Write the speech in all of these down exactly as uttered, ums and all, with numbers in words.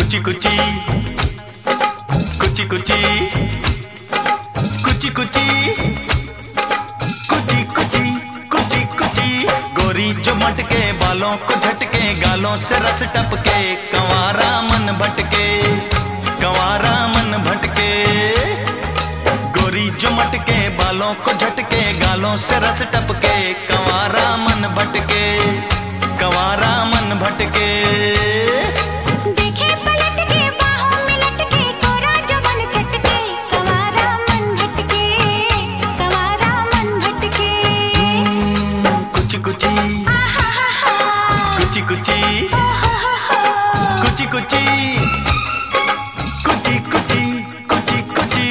कुची कुची कुची कुची कुची कुची कुची कुची कुची कुची गोरी जो मटके बालों को झटके गालों से रस टपके कंवारा मन भटके कंवारा मन भटके गोरी जो मटके बालों को झटके गालों से रस टपके कंवारा मन भटके कंवारा मन भटके देखे पलट के बाहों में लटके कोरा जो मन चटके कंवारा मन भटके कंवारा मन भटके कुची कुची कुची कुची कुची कुची कुची कुची कुची कुची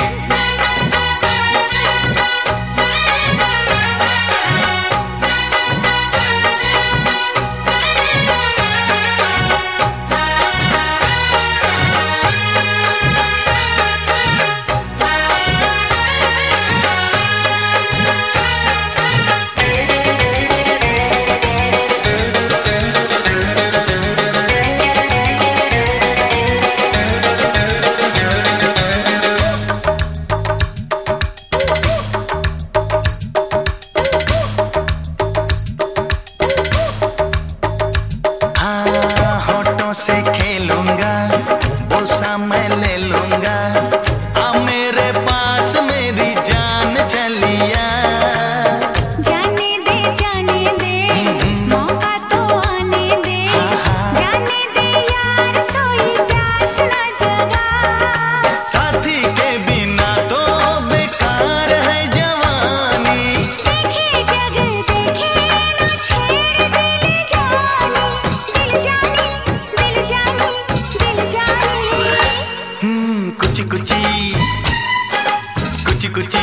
से खेलूंगा बोसा मैं ले लूंगा आ मेरे पास मेरी जान चलिया जाने दे जाने दे मौका तो आने दे जाने दे यार सोई प्यास न जगा साथी के बिना तो बेकार है जवानी देखे जग देखे न छेड़ दिल जानी दिल जानी दिल जानी दिल जानी कुची कुची कुची कुची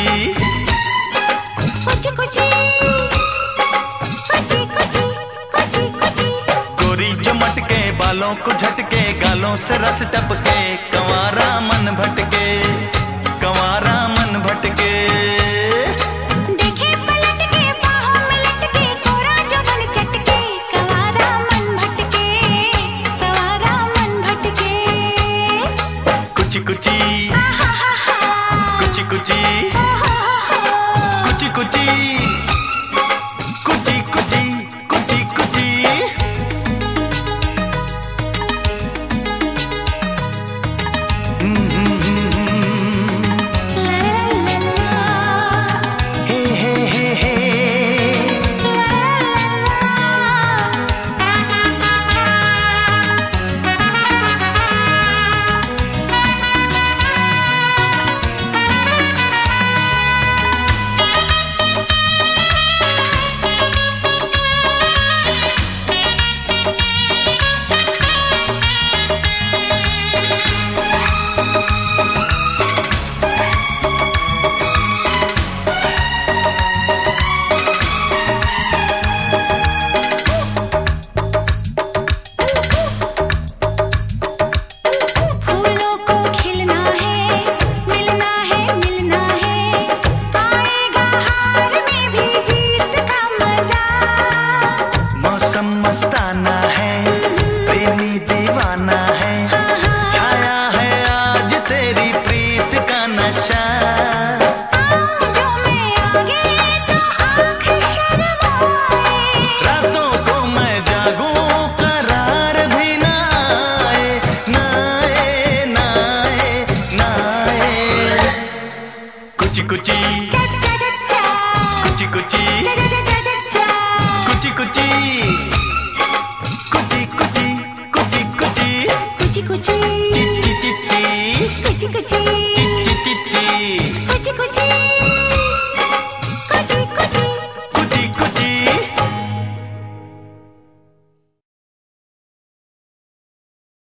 कुची कुची कुची कुची कुची कुची गोरी जो मटके बालों को झटके गालों से रस टपके कंवारा मन भटके कंवारा मन भटके देखे पलट के बाहों में लटके कोरा जो मन चटके कंवारा मन भटके कंवारा मन भटके कुची कुची कुची कुची कुची कुची कुची कुची कुची कुची हे हे हे हे फूलों को खिलना है मिलना है मिलना है आएगा हार में भी जीत का मजा मौसम मस्ताना है प्रेमी दीवाना है छाया है आज तेरी प्रीत का नशा जो मैं आगे तो आँख शर्माए रातों को मैं जागूं करार भी ना आए ना आए ना आए ना आए कुची कुची कुची कुची कुची कुची कुची कुची कुची कुची कुची कुची चिची चिची कुची कुची चिची चिची कुची कुची